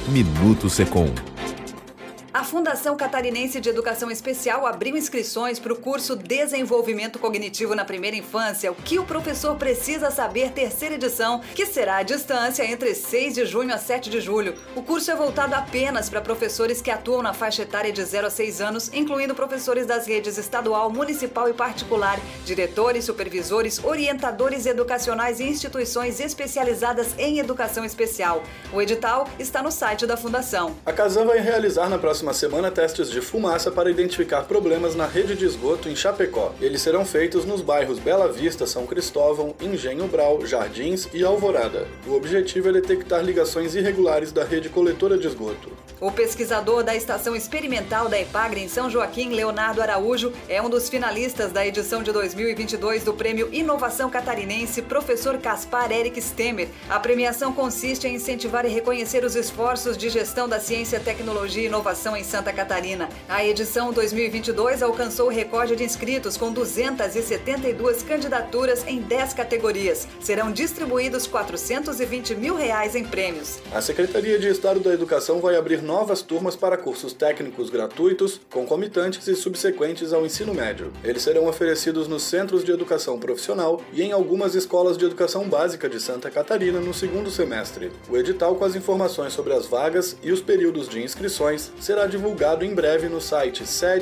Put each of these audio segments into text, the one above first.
Minuto Secom. A Fundação Catarinense de Educação Especial abriu inscrições para o curso Desenvolvimento Cognitivo na Primeira Infância, o que o professor precisa saber, terceira edição, que será à distância entre 6 de junho a 7 de julho. O curso é voltado apenas para professores que atuam na faixa etária de 0 a 6 anos, incluindo professores das redes estadual, municipal e particular, diretores, supervisores, orientadores educacionais e instituições especializadas em educação especial. O edital está no site da Fundação. A Casan vai realizar na próxima semana testes de fumaça para identificar problemas na rede de esgoto em Chapecó. Eles serão feitos nos bairros Bela Vista, São Cristóvão, Engenho Brau, Jardins e Alvorada. O objetivo é detectar ligações irregulares da rede coletora de esgoto. O pesquisador da Estação Experimental da EPAGRE em São Joaquim, Leonardo Araújo, é um dos finalistas da edição de 2022 do Prêmio Inovação Catarinense Professor Caspar Eric Stemmer. A premiação consiste em incentivar e reconhecer os esforços de gestão da ciência, tecnologia e inovação em Santa Catarina. A edição 2022 alcançou o recorde de inscritos com 272 candidaturas em 10 categorias. Serão distribuídos R$420 mil em prêmios. A Secretaria de Estado da Educação vai abrir novas turmas para cursos técnicos gratuitos, concomitantes e subsequentes ao ensino médio. Eles serão oferecidos nos centros de educação profissional e em algumas escolas de educação básica de Santa Catarina no segundo semestre. O edital com as informações sobre as vagas e os períodos de inscrições será divulgado em breve no site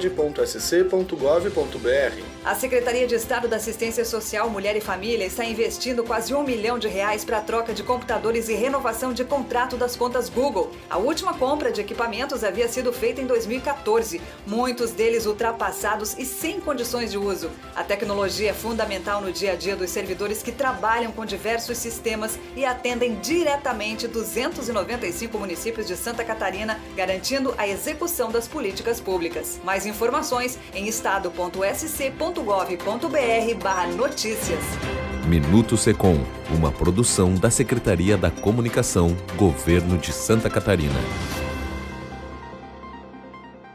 sede.sc.gov.br. A Secretaria de Estado da Assistência Social, Mulher e Família está investindo quase R$1 milhão para a troca de computadores e renovação de contrato das contas Google. A última compra de equipamentos havia sido feita em 2014, muitos deles ultrapassados e sem condições de uso. A tecnologia é fundamental no dia a dia dos servidores que trabalham com diversos sistemas e atendem diretamente 295 municípios de Santa Catarina, garantindo a execução das políticas públicas. Mais informações em estado.sc.gov.br/notícias. Minuto Secom, uma produção da Secretaria da Comunicação, Governo de Santa Catarina.